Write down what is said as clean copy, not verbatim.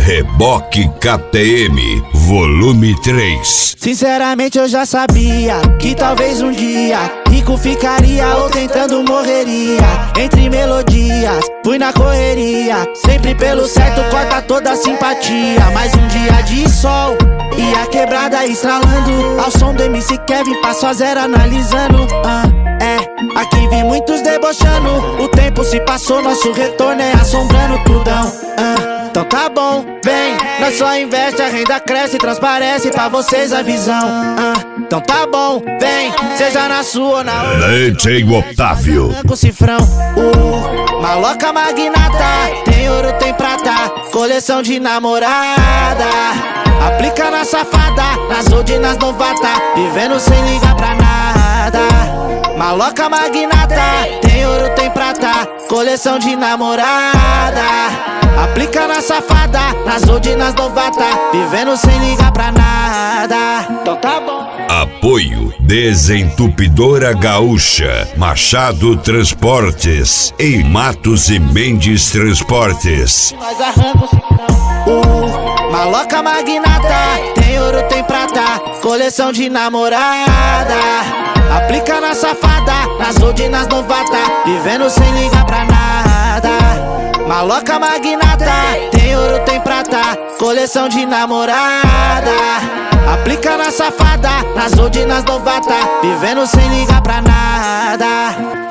Reboque KTM, volume 3. Sinceramente eu já sabia que talvez um dia rico ficaria ou tentando morreria. Entre melodias, fui na correria, sempre pelo certo, corta toda a simpatia. Mais um dia de sol e a quebrada estralando, ao som do MC Kevin, passo a zero analisando. Aqui vi muitos debochando, o tempo se passou, nosso retorno é assombrando tudão. Então tá bom, vem, nós só investe, a renda cresce, transparece pra vocês a visão. Então tá bom, vem, seja na sua ou na outra. DJ Otávio Com cifrão, maloca magnata, tem ouro, tem prata, coleção de namorada. Aplica na safada, nas old e nas novata, vivendo sem ligar pra nada. Maloca magnata, tem ouro, tem prata, coleção de namorada. Aplica na safada, nas old e nas novata, vivendo sem ligar pra nada. Então tá bom. Apoio Desentupidora Gaúcha, Machado Transportes e Matos e Mendes Transportes. Nós arrancamos maloca magnata, tem ouro, tem prata, coleção de namorada. Aplica na safada, nas old e nas novata, vivendo sem ligar pra nada. Maloca magnata, tem ouro, tem prata, coleção de namorada. Aplica na safada, nas old e nas novata, vivendo sem ligar pra nada.